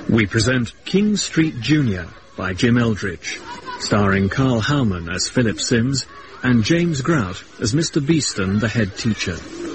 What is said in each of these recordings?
We present King Street Junior by Jim Eldridge, starring Carl Howman as Philip Sims and James Grout as Mr. Beeston, the head teacher.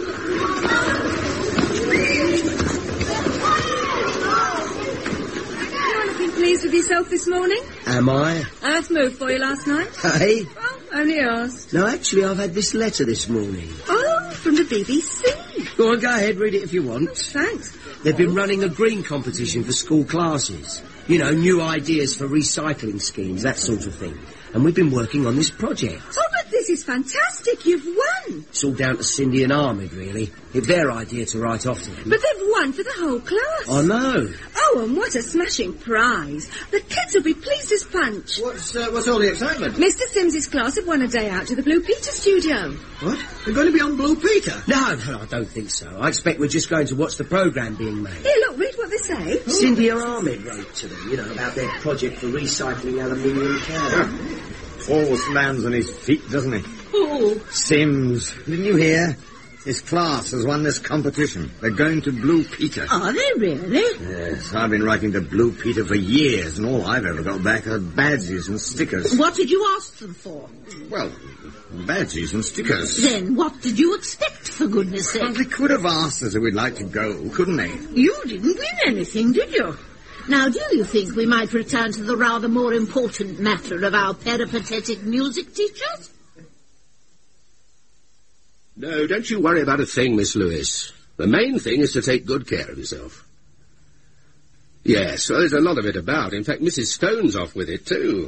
You're looking pleased with yourself this morning? Am I? Earth moved for you last night? Hey? Well, only asked. No, actually, I've had this letter this morning. Oh, from the BBC. Go on, go ahead, read it if you want. Thanks. They've been running a green competition for school classes. You know, new ideas for recycling schemes, that sort of thing. And we've been working on this project. Oh, but this is fantastic. You've won. It's all down to Cindy and Ahmed, really. It's their idea to write off to them. But they've won for the whole class. I know. Oh, and what a smashing prize. The kids will be pleased as punch. What's all the excitement? Mr. Sims's class have won a day out to the Blue Peter studio. What? We're going to be on Blue Peter? No, I don't think so. I expect we're just going to watch the programme being made. Here, look, read what they say. Cindy and Ahmed wrote to them, you know, about their project for recycling aluminium cans. Always lands on his feet, doesn't he? Oh. Sims, didn't you hear? His class has won this competition. They're going to Blue Peter. Are they really? Yes, I've been writing to Blue Peter for years, and all I've ever got back are badges and stickers. What did you ask them for? Well, badges and stickers. Then what did you expect, for goodness sake? Well, they could have asked us if we'd like to go, couldn't they? You didn't win anything, did you? Now, do you think we might return to the rather more important matter of our peripatetic music teachers? No, don't you worry about a thing, Miss Lewis. The main thing is to take good care of yourself. Yes, well, there's a lot of it about. In fact, Mrs. Stone's off with it, too.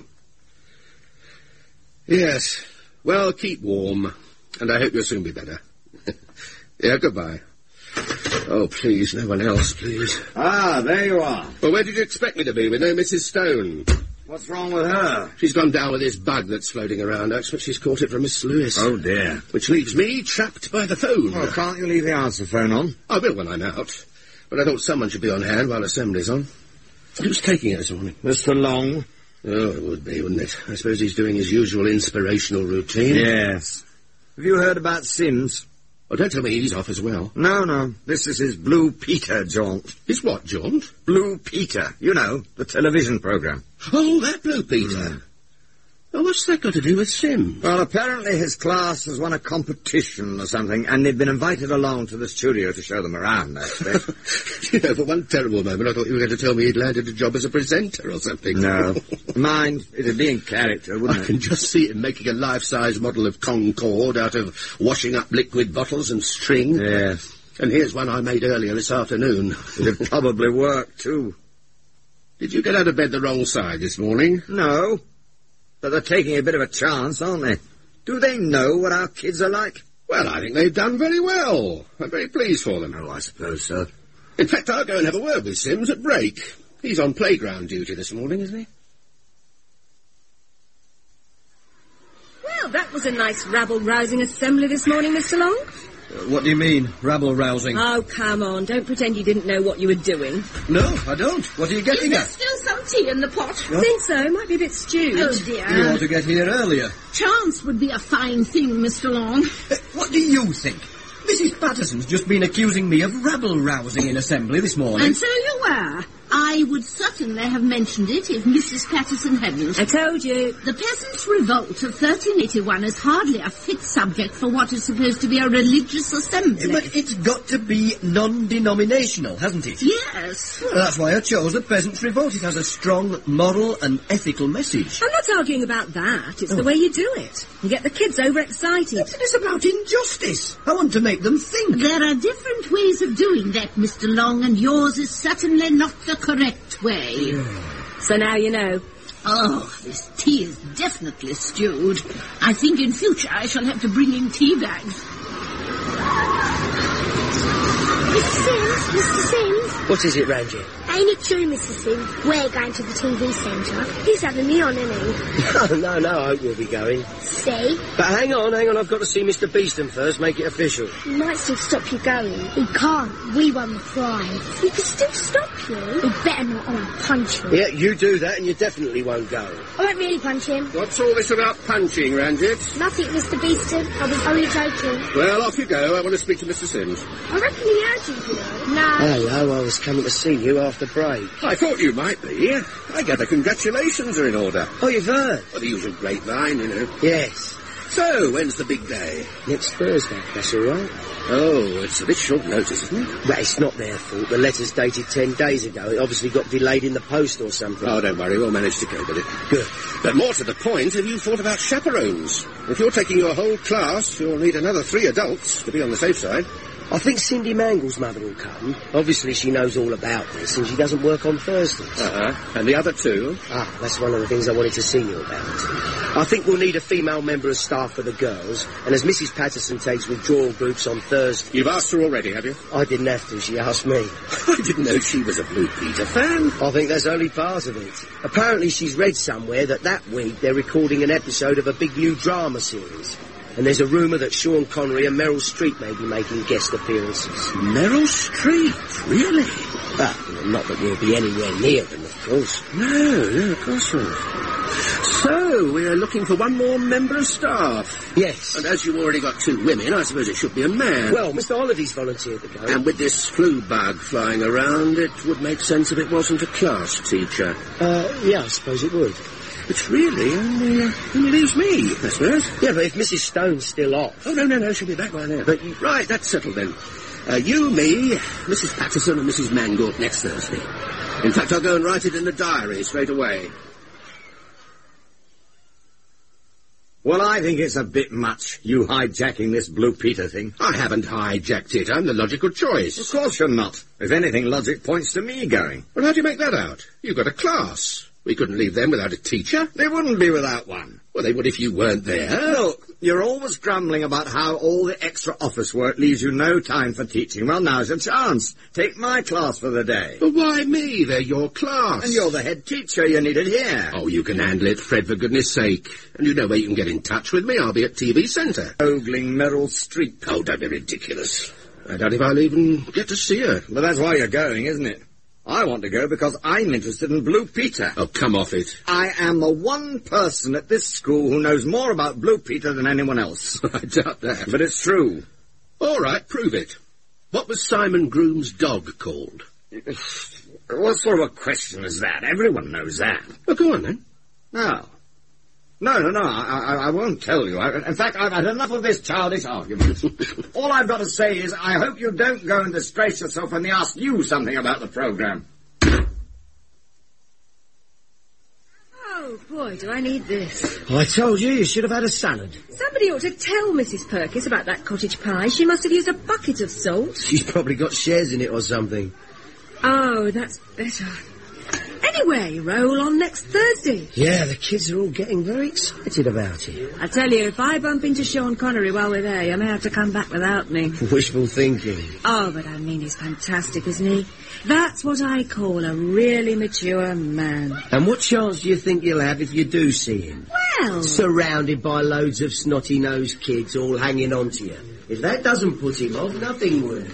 Yes, well, keep warm, and I hope you'll soon be better. Yeah, goodbye. Oh, please, no one else, please. Ah, there you are. Well, where did you expect me to be with no Mrs. Stone? What's wrong with her? She's gone down with this bug that's floating around. I expect she's caught it from Miss Lewis. Oh, dear. Which leaves me trapped by the phone. Well, can't you leave the answer phone on? I will when I'm out. But I thought someone should be on hand while assembly's on. Who's taking it this morning? Mr. Long. Oh, it would be, wouldn't it? I suppose he's doing his usual inspirational routine. Yes. Have you heard about Sims? Oh, don't tell me he's off as well. No. This is his Blue Peter jaunt. His what jaunt? Blue Peter. You know, the television programme. Oh, that Blue Peter. Oh, what's that got to do with Sims? Well, apparently his class has won a competition or something, and they've been invited along to the studio to show them around, I expect. You know, for one terrible moment I thought you were going to tell me he'd landed a job as a presenter or something. No. Mind, it'd be in character, wouldn't it? I can just see him making a life-size model of Concorde out of washing up liquid bottles and string. Yes. And here's one I made earlier this afternoon. It'd probably work, too. Did you get out of bed the wrong side this morning? No. But they're taking a bit of a chance, aren't they? Do they know what our kids are like? Well, I think they've done very well. I'm very pleased for them. Oh, I suppose so. In fact, I'll go and have a word with Sims at break. He's on playground duty this morning, isn't he? Well, that was a nice rabble-rousing assembly this morning, Mr. Long. What do you mean, rabble-rousing? Oh, come on. Don't pretend you didn't know what you were doing. No, I don't. What are you getting at? Still some tea in the pot? I think so. Might be a bit stewed. Oh, dear. You ought to get here earlier. Chance would be a fine thing, Mr. Long. What do you think? Mrs. Patterson's just been accusing me of rabble-rousing in assembly this morning. And so you were. I would certainly have mentioned it if Mrs. Patterson hadn't. I told you. The Peasants' Revolt of 1381 is hardly a fit subject for what is supposed to be a religious assembly. But it's got to be non-denominational, hasn't it? Yes. Well, that's why I chose the Peasants' Revolt. It has a strong moral and ethical message. I'm not arguing about that. It's the way you do it. You get the kids overexcited. It's about injustice. I want to make them think. There are different ways of doing that, Mr. Long, and yours is certainly not the correct way. So now you know. Oh, this tea is definitely stewed. I think in future I shall have to bring in tea bags. Mr. Sims? What is it, Ranger? Ain't it true, Mr. Sims? We're going to the TV centre. He's having me on, isn't he? No, I hope we'll be going. See? But hang on, I've got to see Mr. Beeston first, make it official. He might still stop you going. He can't. We won the prize. He can still stop you. He better not, or I'll punch him. Yeah, you do that and you definitely won't go. I won't really punch him. What's all this about punching, Ranjit? Nothing, Mr. Beeston. I was only joking. Well, off you go. I want to speak to Mr. Sims. I reckon he heard teaching today. No. Hello, I was coming to see you after break. I thought you might be. I gather congratulations are in order. Oh, you've heard? Well, the usual grapevine, you know. Yes. So, when's the big day? Next Thursday, that's all right. Oh, it's a bit short notice, isn't it? But it's not their fault. The letter's dated 10 days ago. It obviously got delayed in the post or something. Oh, don't worry, we'll manage to cope with it. Good. But more to the point, have you thought about chaperones? If you're taking your whole class, you'll need another 3 adults to be on the safe side. I think Cindy Mangle's mother will come. Obviously, she knows all about this, and she doesn't work on Thursdays. And the other 2? Ah, that's one of the things I wanted to see you about. I think we'll need a female member of staff for the girls, and as Mrs. Patterson takes withdrawal groups on Thursday... You've asked her already, have you? I didn't have to, she asked me. I didn't know she was a Blue Peter fan. I think that's only part of it. Apparently she's read somewhere that week they're recording an episode of a big new drama series. And there's a rumour that Sean Connery and Meryl Streep may be making guest appearances. Meryl Streep? Really? Well, not that we'll be anywhere near them, of course. No, of course not. So, we're looking for one more member of staff. Yes. And as you've already got 2 women, I suppose it should be a man. Well, Mr. Hollidy's volunteered to go. And with this flu bug flying around, it would make sense if it wasn't a class teacher. Yeah, I suppose it would. Which really only leaves me, I suppose. Yeah, but if Mrs. Stone's still off... Oh, no, she'll be back by then. But, right, that's settled then. You, me, Mrs. Patterson and Mrs. Mangle next Thursday. In fact, I'll go and write it in the diary straight away. Well, I think it's a bit much, you hijacking this Blue Peter thing. I haven't hijacked it. I'm the logical choice. Of course you're not. If anything, logic points to me going. Well, how do you make that out? You've got a class. We couldn't leave them without a teacher. They wouldn't be without one. Well, they would if you weren't there. Look, you're always grumbling about how all the extra office work leaves you no time for teaching. Well, now's your chance. Take my class for the day. But why me? They're your class. And you're the head teacher. You need it here. Oh, you can handle it, Fred, for goodness sake. And you know where you can get in touch with me. I'll be at TV Centre. Ogling Meryl Streep. Oh, don't be ridiculous. I doubt if I'll even get to see her. But that's why you're going, isn't it? I want to go because I'm interested in Blue Peter. Oh, come off it. I am the one person at this school who knows more about Blue Peter than anyone else. I doubt that. But it's true. All right, prove it. What was Simon Groom's dog called? What sort of a question is that? Everyone knows that. Well, go on, then. No. No, I won't tell you. In fact, I've had enough of this childish argument. All I've got to say is I hope you don't go and disgrace yourself when they ask you something about the programme. Oh, boy, do I need this. I told you should have had a salad. Somebody ought to tell Mrs. Perkins about that cottage pie. She must have used a bucket of salt. She's probably got shares in it or something. Oh, that's better. Anyway, roll on next Thursday. Yeah, the kids are all getting very excited about it. I tell you, if I bump into Sean Connery while we're there, you may have to come back without me. Wishful thinking. Oh, but I mean, he's fantastic, isn't he? That's what I call a really mature man. And what chance do you think you'll have if you do see him? Well... Surrounded by loads of snotty-nosed kids all hanging on to you. If that doesn't put him off, nothing will.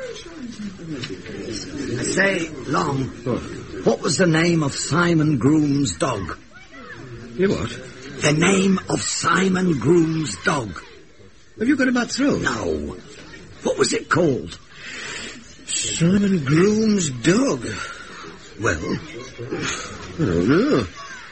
I say, Long, what was the name of Simon Groom's dog? You what? The name of Simon Groom's dog. Have you got a bad throat? No. What was it called? Simon Groom's dog. Well, I don't know.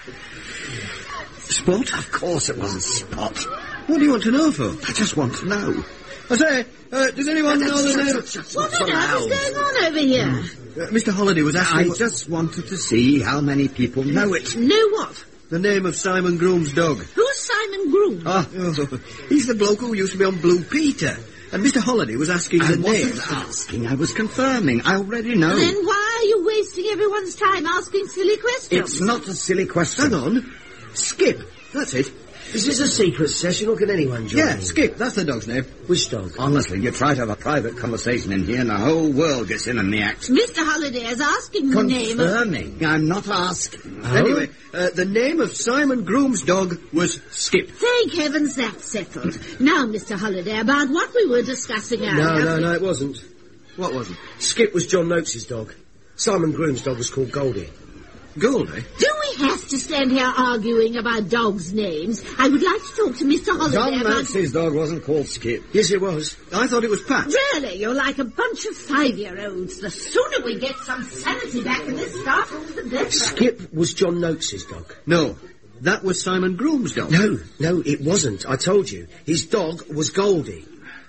Spot? Of course it wasn't Spot. What do you want to know for? I just want to know. I say, does anyone know the name? What on earth is going on over here? Mr. Holliday was asking... I just wanted to see how many people know it. Know what? The name of Simon Groom's dog. Who's Simon Groom? He's the bloke who used to be on Blue Peter. And Mr. Holliday was asking I the name. wasn't asking, I was confirming. I already know. Then why are you wasting everyone's time asking silly questions? It's not a silly question. Hang on. Skip. That's it. Is this a secret session, or can anyone join? Yeah, Skip. That's the dog's name. Which dog? Honestly, you try to have a private conversation in here and the whole world gets in on the act. Mr. Holliday is asking the name of... Confirming. I'm not asking. Anyway, the name of Simon Groom's dog was Skip. Thank heavens that's settled. Now, Mr. Holliday, about what we were discussing earlier... No, it wasn't. What was it? Skip was John Noakes' dog. Simon Groom's dog was called Goldie. Goldie? Do we have enough to stand here arguing about dogs' names. I would like to talk to Mr. Holiday John about... Max's dog wasn't called Skip. Yes, it was. I thought it was Pat. Really, you're like a bunch of 5-year-olds. The sooner we get some sanity back in this staff room, the better. Skip was John Noakes's dog. No, that was Simon Groom's dog. No, it wasn't. I told you. His dog was Goldie.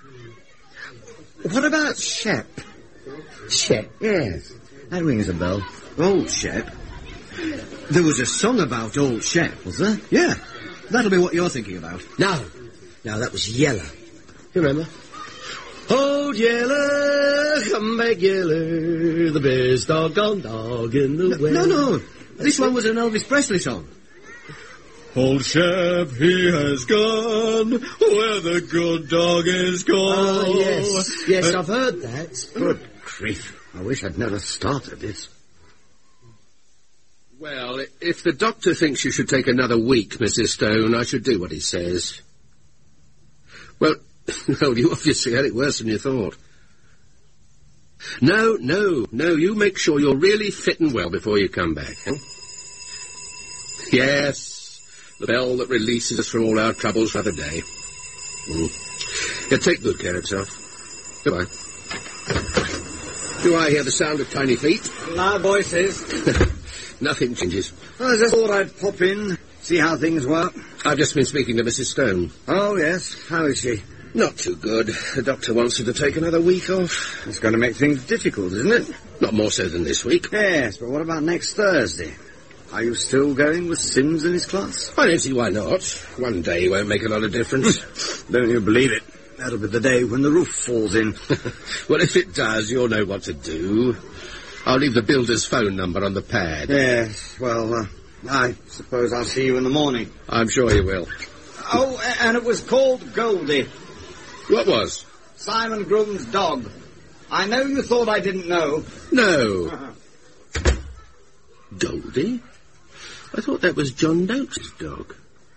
What about Shep? Shep? Yes, that rings a bell. Old Shep. There was a song about Old Shep, was there? Yeah, that'll be what you're thinking about. No, that was Yeller. You remember? Old Yeller, come back Yeller, the best doggone dog in the world. No, this one was an Elvis Presley song. Old Shep, he has gone, where the good dog is gone. Oh, yes, I've heard that. Good grief, I wish I'd never started this. Well, if the doctor thinks you should take another week, Mrs. Stone, I should do what he says. Well, you obviously had it worse than you thought. No, you make sure you're really fit and well before you come back, huh? Yes, the bell that releases us from all our troubles for the day. Yeah, take good care of yourself. Goodbye. Do I hear the sound of tiny feet? My voices. Nothing changes. I just thought I'd pop in, see how things were. I've just been speaking to Mrs. Stone. Oh, yes. How is she? Not too good. The doctor wants her to take another week off. It's going to make things difficult, isn't it? Not more so than this week. Yes, but what about next Thursday? Are you still going with Sims in his class? I don't see why not. One day won't make a lot of difference. Don't you believe it? That'll be the day when the roof falls in. Well, if it does, you'll know what to do. I'll leave the builder's phone number on the pad. Yes, well, I suppose I'll see you in the morning. I'm sure you will. Oh, and it was called Goldie. What was? Simon Groom's dog. I know you thought I didn't know. No. Goldie? I thought that was John Noakes' dog.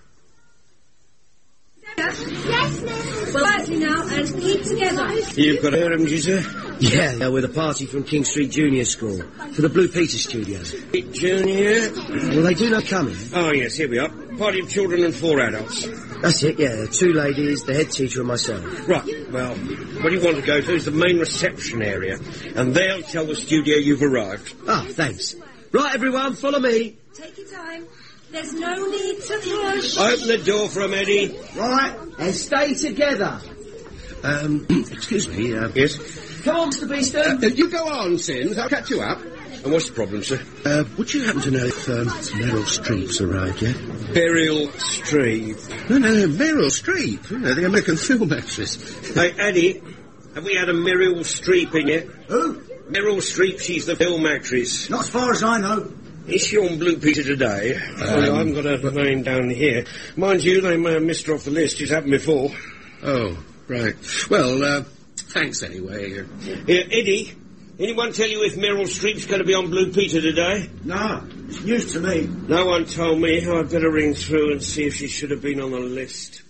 Yes, miss. Quietly now, and keep together. You've got to hear him, sir? Yeah, they're with a party from King Street Junior School for the Blue Peter Studios. Junior? Well, they do not come in. Oh, yes, here we are. Party of children and 4 adults. That's it, yeah. 2 ladies, the head teacher and myself. Right, well, what you want to go to is the main reception area, and they'll tell the studio you've arrived. Ah, thanks. Right, everyone, follow me. Take your time. There's no need to rush. Open the door for 'em, Eddie. Right, and stay together. Excuse me, Yes? Come on, Mr. Beeston. You go on, Sims. I'll catch you up. And what's the problem, sir? Would you happen to know if Meryl Streep's arrived yet? Beryl Streep. No, Meryl Streep. You know, the American film actress. Hey, Eddie, have we had a Meryl Streep in yet? Who? Meryl Streep, she's the film actress. Not as far as I know. Is she on Blue Peter today? I haven't got her name down here. Mind you, they may have missed her off the list. It's happened before. Oh, right. Well, thanks anyway. Eddie, anyone tell you if Meryl Streep's going to be on Blue Peter today? No, it's news to me. No one told me. I'd better ring through and see if she should have been on the list.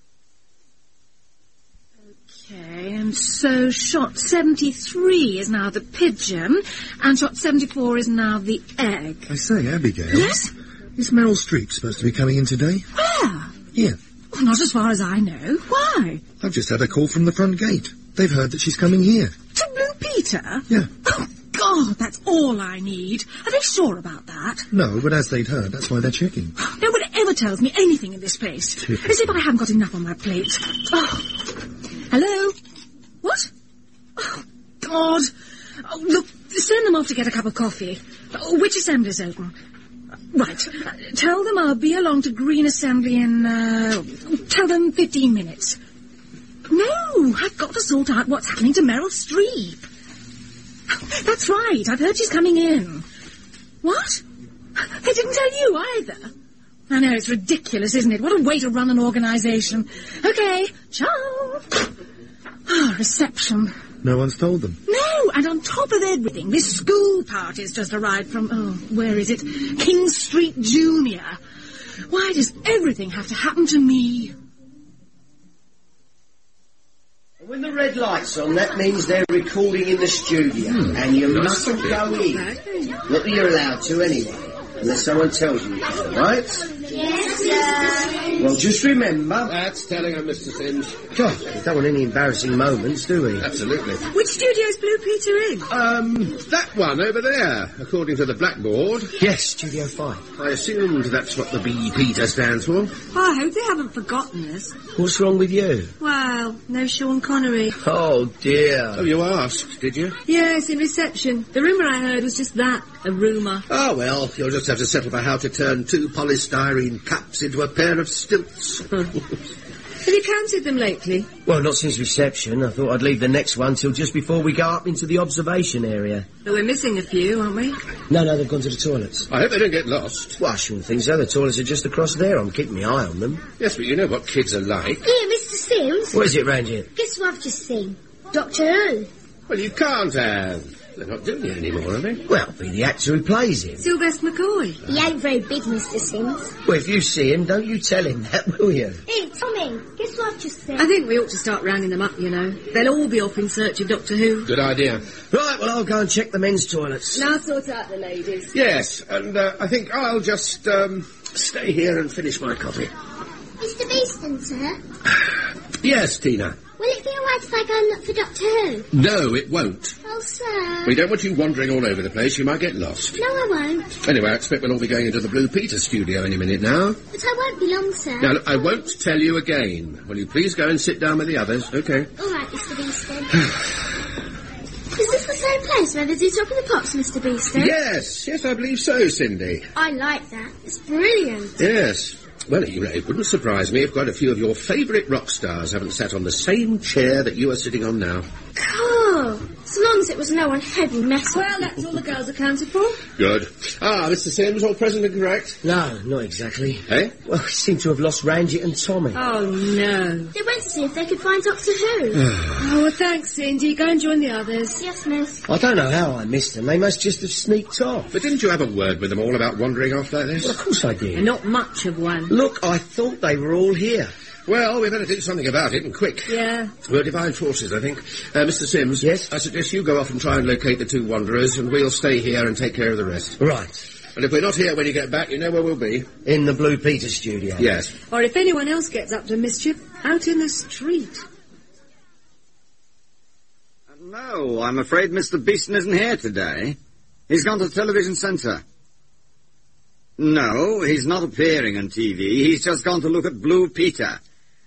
Okay, and so shot 73 is now the pigeon, and shot 74 is now the egg. I say, Abigail. Yes? Is Meryl Streep supposed to be coming in today? Where? Here. Well, not as far as I know. Why? I've just had a call from the front gate. They've heard that she's coming here. To Blue Peter? Yeah. Oh, God, that's all I need. Are they sure about that? No, but as they'd heard, that's why they're checking. No one ever tells me anything in this place. As if I haven't got enough on my plate. Oh. Hello? What? Oh, God. Oh, look, send them off to get a cup of coffee. Oh, which assembly's open? Right. Tell them I'll be along to Green Assembly in, tell them 15 minutes. No, I've got to sort out what's happening to Meryl Streep. That's right, I've heard she's coming in. What? They didn't tell you either. I know, it's ridiculous, isn't it? What a way to run an organisation. Okay, ciao. Ah, reception. No one's told them. No, and on top of everything, this school party's just arrived from, where is it? King Street Junior. Why does everything have to happen to me? When the red light's on, that means they're recording in the studio, and you mustn't go in. Not that you're allowed to, anyway. Unless someone tells you, right? Yes, sir. Well, just remember... That's telling her, Mr. Sims. God, we don't want any embarrassing moments, do we? Absolutely. Which studio's Blue Peter in? That one over there, according to the blackboard. Yes, Studio 5. I assumed that's what the B. Peter stands for. I hope they haven't forgotten us. What's wrong with you? Well, no Sean Connery. Oh, dear. Oh, you asked, did you? Yes, in reception. The rumour I heard was just that, a rumour. Oh, well, you'll just have to settle for how to turn 2 polystyrene cups into a pair of stilts. Have you counted them lately? Well, not since reception. I thought I'd leave the next one till just before we go up into the observation area. But we're missing a few, aren't we? No, they've gone to the toilets. I hope they don't get lost. Well, I shouldn't think so. The toilets are just across there. I'm keeping my eye on them. Yes, but you know what kids are like. Here, Mr. Sims. What is it round here? Guess who I've just seen? Doctor Who. Well, you can't have. They're not doing it anymore, are they? Well, be the actor who plays him. Sylvester McCoy. He ain't very big, Mr. Sims. Well, if you see him, don't you tell him that, will you? Hey, Tommy, guess what I've just seen? I think we ought to start rounding them up, you know. They'll all be off in search of Doctor Who. Good idea. Right, well, I'll go and check the men's toilets. Now sort out the ladies. Yes, and I think I'll just stay here and finish my coffee. Mr. Beeston, sir? Yes, Tina. Will it be all right if I go and look for Doctor Who? No, it won't. Oh, sir. We don't want you wandering all over the place. You might get lost. No, I won't. Anyway, I expect we'll all be going into the Blue Peter studio any minute now. But I won't be long, sir. Now, look, I won't tell you again. Will you please go and sit down with the others? Okay. All right, Mr. Beeston. Is this the same place where they do Top of the Pops, Mr. Beeston? Yes, I believe so, Cindy. I like that. It's brilliant. Yes. Well, you know, it wouldn't surprise me if quite a few of your favourite rock stars haven't sat on the same chair that you are sitting on now. Cool. As long as it was no one heavy metal. Well, that's all the girls accounted for. Good. Mr. Sims, all present and correct? No, not exactly. Eh? Well, we seem to have lost Ranjit and Tommy. Oh, no. They went to see if they could find Doctor Who. Oh, well, thanks, Cindy. Go and join the others. Yes, miss. I don't know how I missed them. They must just have sneaked off. But didn't you have a word with them all about wandering off like this? Well, of course I did. And not much of one. Look, I thought they were all here. Well, we better do something about it, and quick. Yeah. We'll divide forces, I think. Mr. Sims. Yes? I suggest you go off and try and locate the 2 wanderers, and we'll stay here and take care of the rest. Right. And if we're not here when you get back, you know where we'll be. In the Blue Peter studio. Yes. Or if anyone else gets up to mischief, out in the street. No, I'm afraid Mr. Beeston isn't here today. He's gone to the television centre. No, he's not appearing on TV. He's just gone to look at Blue Peter.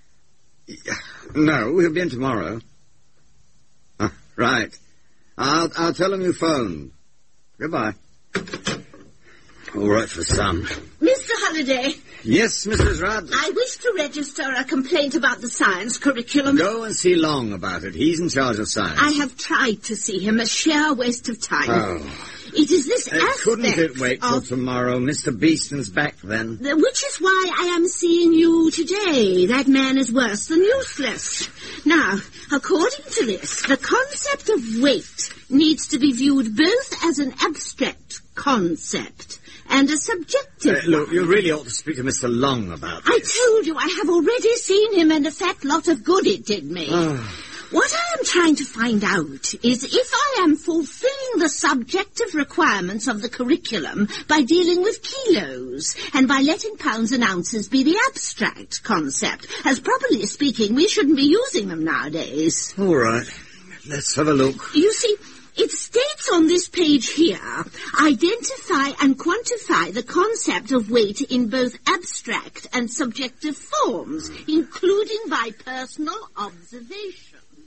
No, he'll be in tomorrow. Right. I'll tell him you phoned. Goodbye. All right for some. Mr. Holliday. Yes, Mrs. Rudd. I wish to register a complaint about the science curriculum. Go and see Long about it. He's in charge of science. I have tried to see him, a sheer waste of time. Oh. It is this aspect Couldn't it wait till tomorrow? Mr. Beeston's back then. Which is why I am seeing you today. That man is worse than useless. Now, according to this, the concept of weight needs to be viewed both as an abstract concept and a subjective Look, one. you really ought to speak to Mr. Long about I this. told you I have already seen him, and a fat lot of good it did me. What I am trying to find out is if I am fulfilling the subjective requirements of the curriculum by dealing with kilos and by letting pounds and ounces be the abstract concept, as properly speaking, we shouldn't be using them nowadays. All right. Let's have a look. You see, it states on this page here, identify and quantify the concept of weight in both abstract and subjective forms, including by personal observation.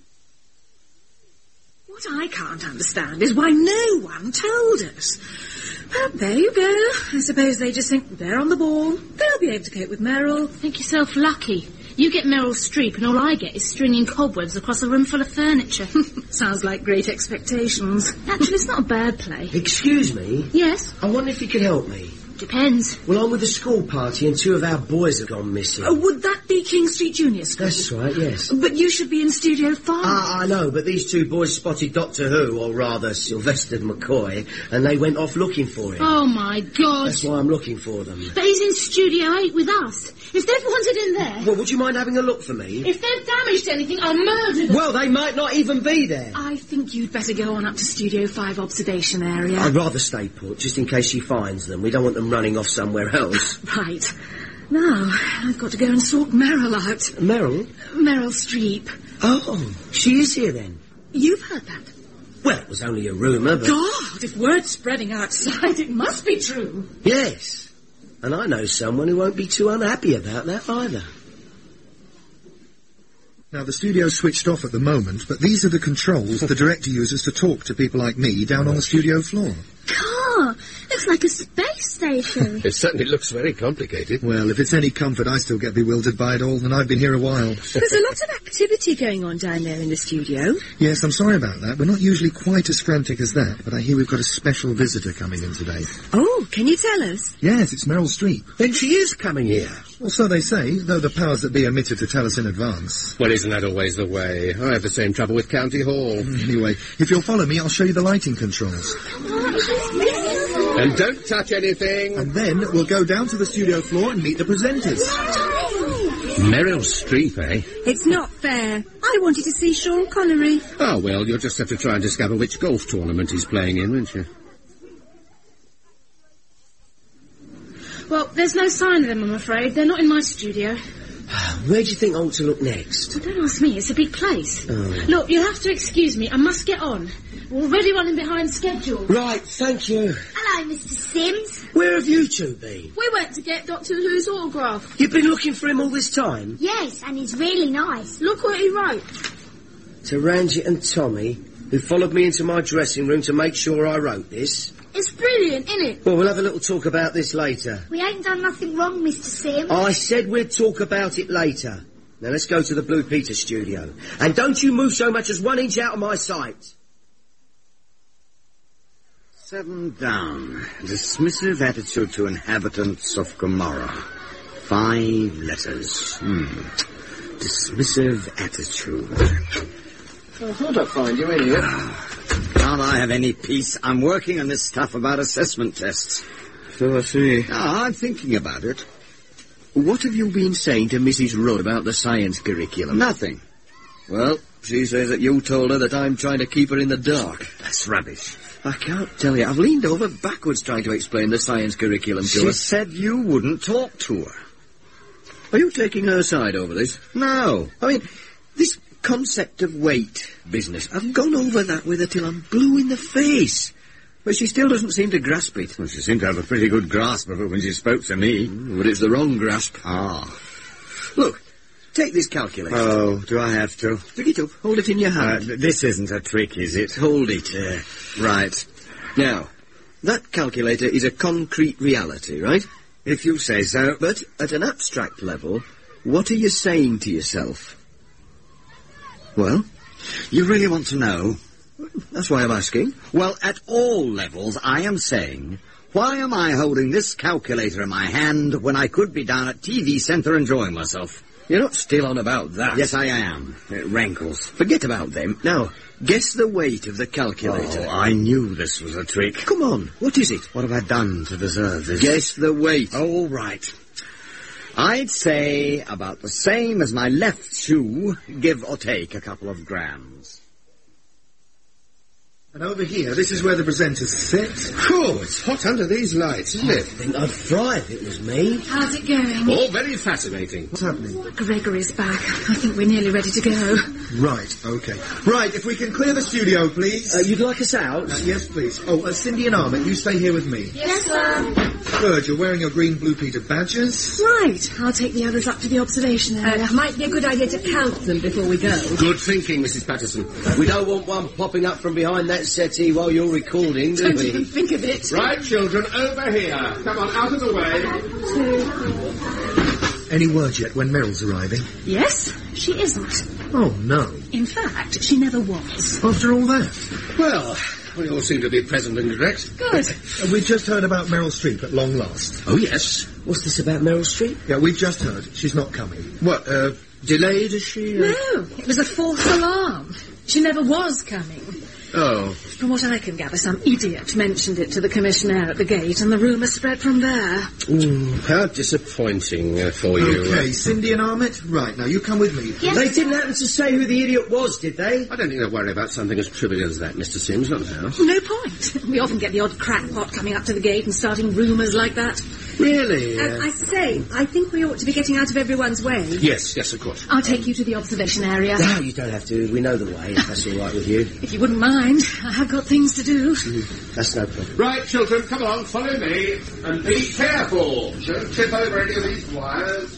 What I can't understand is why no one told us. But there you go. I suppose they just think they're on the ball. They'll be able to cope with Meryl. Think yourself lucky. You get Meryl Streep and all I get is stringing cobwebs across a room full of furniture. Sounds like Great Expectations. Actually, it's not a bad play. Excuse me? Yes? I wonder if you could help me. Depends. Well, I'm with a school party and 2 of our boys have gone missing. Oh, would that be be King Street Junior School? That's right, yes. But you should be in Studio 5. I know, but these two boys spotted Doctor Who, or rather Sylvester McCoy, and they went off looking for him. Oh, my God. That's why I'm looking for them. But he's in Studio 8 with us. If they've wandered in there... Well, would you mind having a look for me? If they've damaged anything, I'll murder them. Well, they might not even be there. I think you'd better go on up to Studio 5 observation area. I'd rather stay put, just in case she finds them. We don't want them running off somewhere else. Right. Now, I've got to go and sort Meryl out. Meryl? Meryl Streep. Oh, she is here then? You've heard that? Well, it was only a rumour, but... God, if word's spreading outside, it must be true. Yes. And I know someone who won't be too unhappy about that either. Now, the studio's switched off at the moment, but these are the controls the director uses to talk to people like me down on the studio floor. Car! Looks like a space station. It certainly looks very complicated. Well, if it's any comfort, I still get bewildered by it all, and I've been here a while. There's a lot of activity going on down there in the studio. Yes, I'm sorry about that. We're not usually quite as frantic as that, but I hear we've got a special visitor coming in today. Oh, can you tell us? Yes, it's Meryl Streep. Then she is coming here. Well, so they say, though the powers that be omitted to tell us in advance. Well, isn't that always the way? I have the same trouble with County Hall. Anyway, if you'll follow me, I'll show you the lighting controls. And don't touch anything. And then we'll go down to the studio floor and meet the presenters. Meryl Streep, eh? It's not fair. I wanted to see Sean Connery. Oh, well, you'll just have to try and discover which golf tournament he's playing in, won't you? Well, there's no sign of them, I'm afraid. They're not in my studio. Where do you think I ought to look next? Well, don't ask me. It's a big place. Oh. Look, you'll have to excuse me. I must get on. We're already running behind schedule. Right, thank you. Hello, Mr. Sims. Where have you two been? We went to get Doctor Who's autograph. You've been looking for him all this time? Yes, and he's really nice. Look what he wrote. To Ranjit and Tommy, who followed me into my dressing room to make sure I wrote this. It's brilliant, isn't it? Well, we'll have a little talk about this later. We ain't done nothing wrong, Mr. Sims. I said we'd talk about it later. Now let's go to the Blue Peter studio. And don't you move so much as 1 inch out of my sight. 7 down. Dismissive attitude to inhabitants of Gomorrah. 5 letters. Dismissive attitude. I thought I'd find you in here. Can't I have any peace? I'm working on this stuff about assessment tests. So I see. I'm thinking about it. What have you been saying to Mrs. Rudd about the science curriculum? Nothing. Well, she says that you told her that I'm trying to keep her in the dark. That's rubbish. I can't tell you. I've leaned over backwards trying to explain the science curriculum to her. She said you wouldn't talk to her. Are you taking her side over this? No. I mean, this concept of weight business, I've gone over that with her till I'm blue in the face. But she still doesn't seem to grasp it. Well, she seemed to have a pretty good grasp of it when she spoke to me. But it's the wrong grasp. Ah. Look, take this calculator. Oh, do I have to? Pick it up. Hold it in your hand. This isn't a trick, is it? Hold it. Right. Now, that calculator is a concrete reality, right? If you say so. But at an abstract level, what are you saying to yourself? Well? You really want to know? That's why I'm asking. Well, at all levels, I am saying, why am I holding this calculator in my hand when I could be down at TV Centre enjoying myself? You're not still on about that. Yes, I am. It rankles. Forget about them. Now, guess the weight of the calculator. Oh, I knew this was a trick. Come on, what is it? What have I done to deserve this? Guess the weight. Oh, right. I'd say about the same as my left shoe, give or take a couple of grams. And over here, this is where the presenters sit. Oh, it's hot under these lights, isn't I it? think I'd fry if it was me. How's it going? Oh, very fascinating. What's happening? Gregory's back. I think we're nearly ready to go. Right, okay. Right, if we can clear the studio, please. You'd like us out? Yes, please. Oh, Cindy and Ahmed, you stay here with me. Yes, sir. Good, you're wearing your green Blue Peter badges. Right. I'll take the others up to the observation area. Might be a good idea to count them before we go. Good thinking, Mrs. Patterson. We don't want one popping up from behind that settee while you're recording, do Don't we? even think of it. Right, children, over here. Come on, out of the way. Any word yet when Meryl's arriving? Yes, she isn't. Oh, no. In fact, she never was. After all that? Well, we all seem to be present and correct. Good. We just heard about Meryl Streep at long last. Oh, yes. What's this about Meryl Streep? Yeah, we've just heard. She's not coming. What, delayed, is she? No, it was a false alarm. She never was coming. Oh. From what I can gather, some idiot mentioned it to the commissioner at the gate, and the rumour spread from there. How disappointing for you. Okay, Cindy and Ahmet. Right, now you come with me. Yes. They didn't happen to say who the idiot was, did they? I don't think they'll worry about something as trivial as that, Mr. Sims, not now. No point. We often get the odd crackpot coming up to the gate and starting rumours like that. Really? I say, I think we ought to be getting out of everyone's way. Yes, of course. I'll take you to the observation area. No, you don't have to. We know the way, if that's all right with you. If you wouldn't mind, I have got things to do. That's no problem. Right, children, come along, follow me, and be careful. Don't trip over any of these wires.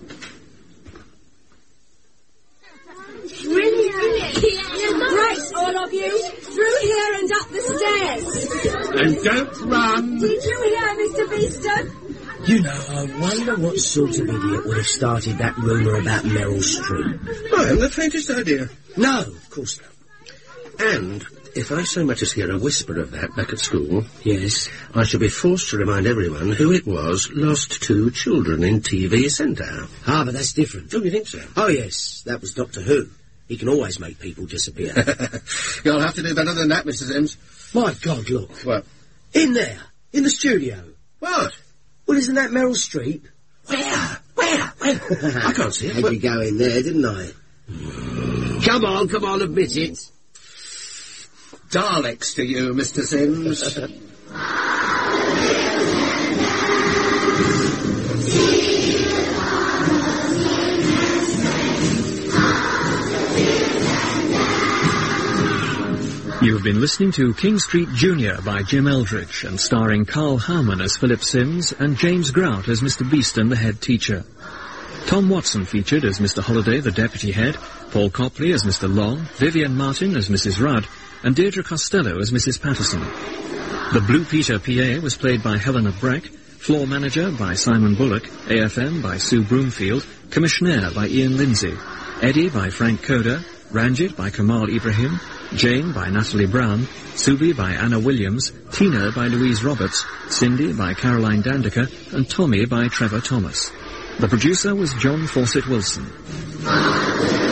Right, all of you, through here and up the stairs. And don't run. Did you hear, Mr. Beeston? You know, I wonder what sort of idiot would have started that rumour about Meryl Streep. I haven't the faintest idea. No, of course not. And if I so much as hear a whisper of that back at school, yes, I shall be forced to remind everyone who it was lost 2 children in TV Centre. Ah, but that's different. Don't you think so? Oh, yes, that was Doctor Who. He can always make people disappear. You'll have to do better than that, Mr. Sims. My God, look. What? In there, in the studio. What? Well, isn't that Meryl Streep? Where? I can't see it. Had you go in there, didn't I? Come on, admit it. Daleks to you, Mr. Sims. You have been listening to King Street Junior by Jim Eldridge and starring Carl Harmon as Philip Sims and James Grout as Mr. Beeston, the head teacher. Tom Watson featured as Mr. Holliday, the deputy head, Paul Copley as Mr. Long, Vivian Martin as Mrs. Rudd, and Deirdre Costello as Mrs. Patterson. The Blue Peter PA was played by Helena Breck, Floor Manager by Simon Bullock, AFM by Sue Broomfield, Commissioner by Ian Lindsay, Eddie by Frank Coder, Ranjit by Kamal Ibrahim, Jane by Natalie Brown, Subi by Anna Williams, Tina by Louise Roberts, Cindy by Caroline Dandiker, and Tommy by Trevor Thomas. The producer was John Fawcett Wilson.